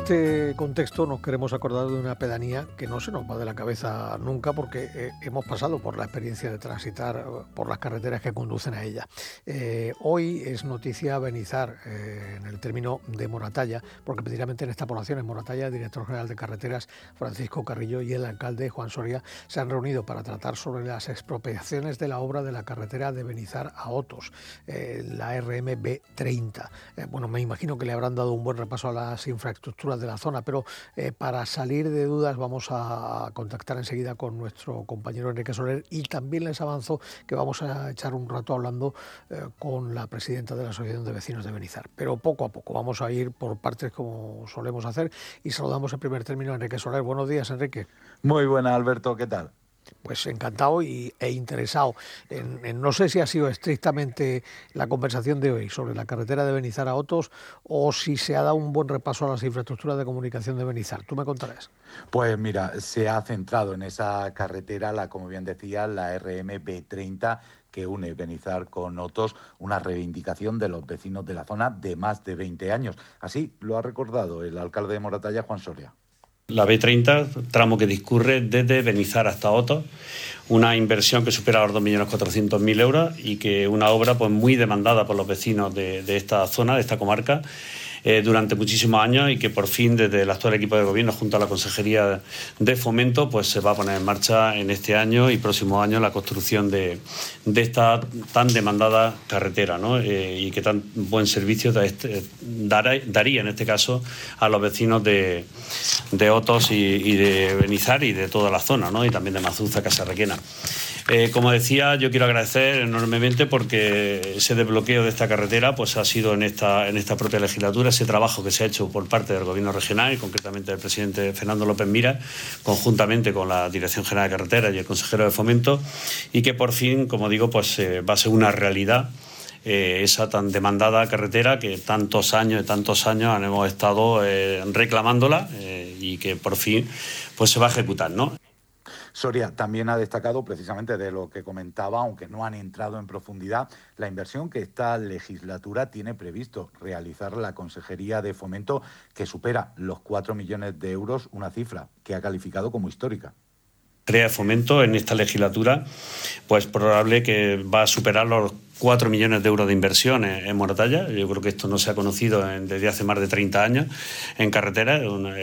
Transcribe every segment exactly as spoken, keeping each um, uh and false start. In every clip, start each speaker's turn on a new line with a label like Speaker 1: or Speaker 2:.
Speaker 1: este contexto nos queremos acordar de una pedanía que no se nos va de la cabeza nunca porque eh, hemos pasado por la experiencia de transitar por las carreteras que conducen a ella. Eh, hoy es noticia Benizar, eh, en el término de Moratalla, porque precisamente en esta población, en Moratalla, el director general de carreteras Francisco Carrillo y el alcalde Juan Soria se han reunido para tratar sobre las expropiaciones de la obra de la carretera de Benizar a Otos, eh, la R M B treinta. Eh, bueno, me imagino que le habrán dado un buen repaso a las infraestructuras de la zona, pero eh, para salir de dudas vamos a contactar enseguida con nuestro compañero Enrique Soler y también les avanzo que vamos a echar un rato hablando eh, con la presidenta de la Asociación de Vecinos de Benizar. Pero poco a poco vamos a ir por partes como solemos hacer y saludamos en primer término a Enrique Soler. Buenos días, Enrique.
Speaker 2: Muy buenas, Alberto, ¿qué tal?
Speaker 1: Pues encantado y, e interesado. En, en, no sé si ha sido estrictamente la conversación de hoy sobre la carretera de Benizar a Otos o si se ha dado un buen repaso a las infraestructuras de comunicación de Benizar. Tú me contarás.
Speaker 2: Pues mira, se ha centrado en esa carretera, la, como bien decía, la R M B treinta, que une Benizar con Otos, una reivindicación de los vecinos de la zona de más de veinte años. Así lo ha recordado el alcalde de Moratalla, Juan Soria.
Speaker 3: La B treinta, tramo que discurre desde Benizar hasta Otos, una inversión que supera los dos millones cuatrocientos mil euros y que una obra pues muy demandada por los vecinos de, de esta zona, de esta comarca, eh, durante muchísimos años y que por fin desde el actual equipo de gobierno junto a la Consejería de Fomento pues se va a poner en marcha en este año y próximo año la construcción de, de esta tan demandada carretera, ¿no? Eh, y que tan buen servicio da este, dará, daría en este caso a los vecinos de, de Otos y, y de Benizar y de toda la zona, ¿no? Y también de Mazuza, Casarrequena. Eh, como decía, yo quiero agradecer enormemente porque ese desbloqueo de esta carretera pues ha sido en esta, en esta propia legislatura, ese trabajo que se ha hecho por parte del Gobierno regional y concretamente del presidente Fernando López Miras, conjuntamente con la Dirección General de Carreteras y el consejero de Fomento, y que por fin, como digo, pues eh, va a ser una realidad. Eh, esa tan demandada carretera que tantos años y tantos años hemos estado eh, reclamándola eh, y que por fin pues se va a ejecutar, ¿no?
Speaker 2: Soria también ha destacado precisamente de lo que comentaba, aunque no han entrado en profundidad, la inversión que esta legislatura tiene previsto realizar la Consejería de Fomento, que supera los cuatro millones de euros, una cifra que ha calificado como histórica.
Speaker 3: Crea Fomento en esta legislatura, pues probable que va a superar los cuatro millones de euros de inversión en, en Moratalla. Yo creo que esto no se ha conocido en, desde hace más de treinta años en carretera.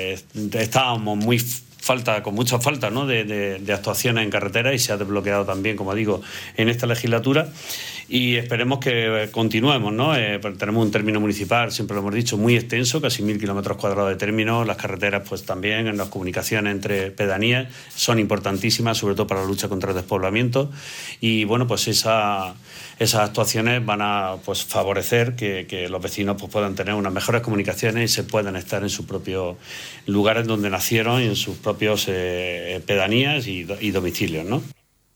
Speaker 3: Estábamos muy falta, con mucha falta, ¿no? de, de, de actuaciones en carretera y se ha desbloqueado también, como digo, en esta legislatura y esperemos que continuemos, ¿no? Eh, tenemos un término municipal, siempre lo hemos dicho, muy extenso, casi mil kilómetros cuadrados de término. Las carreteras pues también, en las comunicaciones entre pedanías son importantísimas, sobre todo para la lucha contra el despoblamiento y bueno, pues esa, esas actuaciones van a pues favorecer que, que los vecinos pues puedan tener unas mejores comunicaciones y se puedan estar en sus propios lugares donde nacieron y en sus propios eh, pedanías y, y domicilios, ¿no?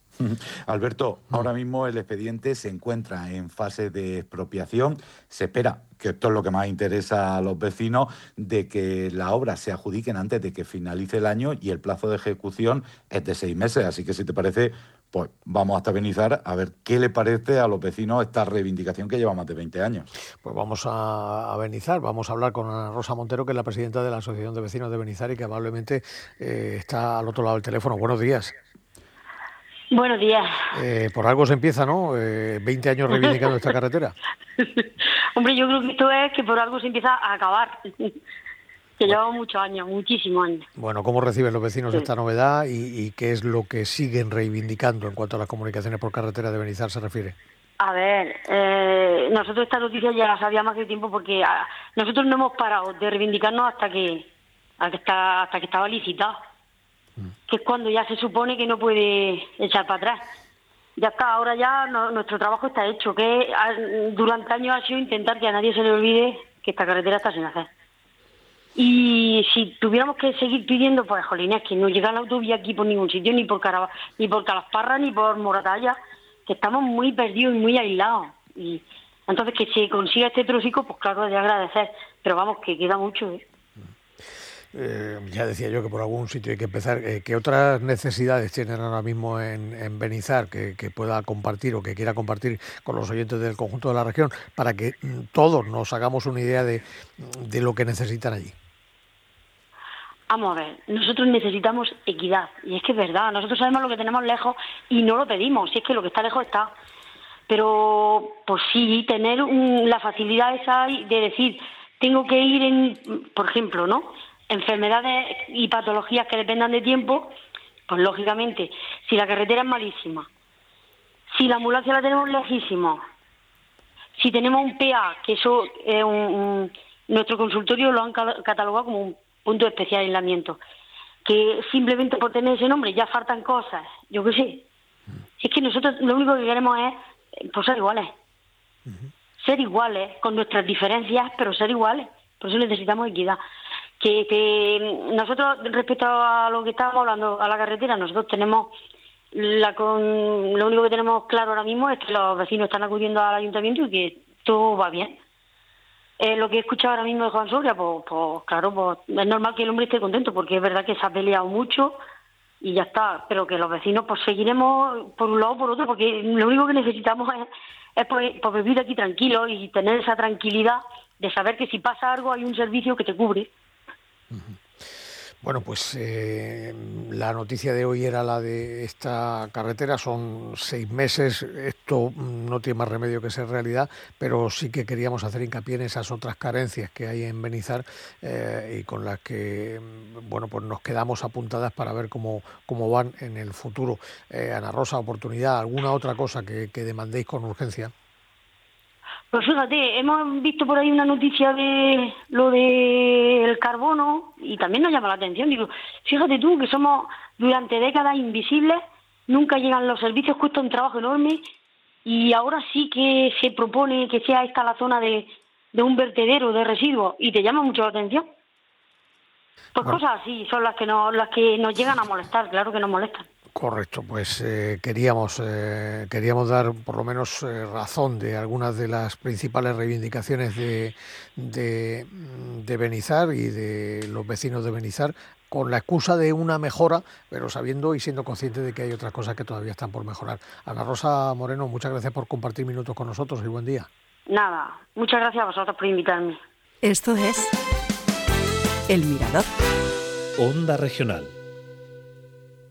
Speaker 2: Alberto, ahora mismo el expediente se encuentra en fase de expropiación. Se espera, que esto es lo que más interesa a los vecinos, de que la obra se adjudiquen antes de que finalice el año y el plazo de ejecución es de seis meses. Así que si te parece, pues vamos hasta Benizar a ver qué le parece a los vecinos esta reivindicación que lleva más de veinte años.
Speaker 1: Pues vamos a, a Benizar, vamos a hablar con Ana Rosa Montero, que es la presidenta de la Asociación de Vecinos de Benizar y que amablemente eh, está al otro lado del teléfono. Buenos días.
Speaker 4: Buenos días.
Speaker 1: Eh, por algo se empieza, ¿no? Eh, veinte años reivindicando esta carretera.
Speaker 4: Hombre, yo creo que esto es que por algo se empieza a acabar. Que bueno. Llevamos muchos años, muchísimos años.
Speaker 1: Bueno, ¿cómo reciben los vecinos
Speaker 4: sí.
Speaker 1: esta novedad y, y qué es lo que siguen reivindicando en cuanto a las comunicaciones por carretera de Benizar se refiere?
Speaker 4: A ver, eh, nosotros esta noticia ya la sabíamos hace tiempo porque a, nosotros no hemos parado de reivindicarnos hasta que, hasta que, está, hasta que estaba licitado. Que es cuando ya se supone que no puede echar para atrás. Ya está, ahora ya no, nuestro trabajo está hecho, que a, durante años ha sido intentar que a nadie se le olvide que esta carretera está sin hacer. Y si tuviéramos que seguir pidiendo, pues, jolines, que no llega la autovía aquí por ningún sitio, ni por Carava, ni por Calasparra, ni por Moratalla, que estamos muy perdidos y muy aislados. Y entonces que se consiga este trocico, pues claro, es de agradecer, pero vamos, que queda mucho, ¿eh?
Speaker 1: Eh, ya decía yo que por algún sitio hay que empezar. Eh, ¿Qué otras necesidades tienen ahora mismo en, en Benizar que, que pueda compartir o que quiera compartir con los oyentes del conjunto de la región para que mm, todos nos hagamos una idea de, de lo que necesitan allí?
Speaker 4: Vamos a ver, nosotros necesitamos equidad, y es que es verdad, nosotros sabemos lo que tenemos lejos y no lo pedimos, si es que lo que está lejos está. Pero, pues sí, tener un, la facilidad esa de decir, tengo que ir en, por ejemplo, ¿no?, enfermedades y patologías que dependan de tiempo, pues lógicamente, si la carretera es malísima, si la ambulancia la tenemos lejísima, si tenemos un P A, que eso es un, un nuestro consultorio lo han catalogado como un punto de especial aislamiento, que simplemente por tener ese nombre ya faltan cosas, yo qué sé. Es que nosotros lo único que queremos es pues, ser iguales. Uh-huh. Ser iguales, con nuestras diferencias, pero ser iguales. Por eso necesitamos equidad. Que, que nosotros, respecto a lo que estábamos hablando, a la carretera, nosotros tenemos, la con lo único que tenemos claro ahora mismo es que los vecinos están acudiendo al ayuntamiento y que todo va bien. Eh, lo que he escuchado ahora mismo de Juan Soria, pues, pues claro, pues es normal que el hombre esté contento, porque es verdad que se ha peleado mucho y ya está, pero que los vecinos pues seguiremos por un lado o por otro, porque lo único que necesitamos es, es pues, pues vivir aquí tranquilos y tener esa tranquilidad de saber que si pasa algo hay un servicio que te cubre.
Speaker 1: Uh-huh. Bueno, pues eh, la noticia de hoy era la de esta carretera, son seis meses, esto no tiene más remedio que ser realidad, pero sí que queríamos hacer hincapié en esas otras carencias que hay en Benizar eh, y con las que, bueno, pues nos quedamos apuntadas para ver cómo, cómo van en el futuro. Eh, Ana Rosa, oportunidad, ¿alguna otra cosa que, que demandéis con urgencia?
Speaker 4: Pues fíjate, hemos visto por ahí una noticia de lo del carbono y también nos llama la atención. Digo, fíjate tú que somos durante décadas invisibles, nunca llegan los servicios, cuesta un trabajo enorme y ahora sí que se propone que sea esta la zona de, de un vertedero de residuos y te llama mucho la atención. Pues bueno, cosas así son las que, nos, las que nos llegan a molestar, claro que nos molestan.
Speaker 1: Correcto, pues eh, queríamos eh, queríamos dar por lo menos eh, razón de algunas de las principales reivindicaciones de, de, de Benizar y de los vecinos de Benizar, con la excusa de una mejora, pero sabiendo y siendo conscientes de que hay otras cosas que todavía están por mejorar. Ana Rosa Moreno, muchas gracias por compartir minutos con nosotros y buen día.
Speaker 4: Nada, muchas gracias a vosotros por invitarme.
Speaker 5: Esto es El Mirador.
Speaker 6: Onda Regional.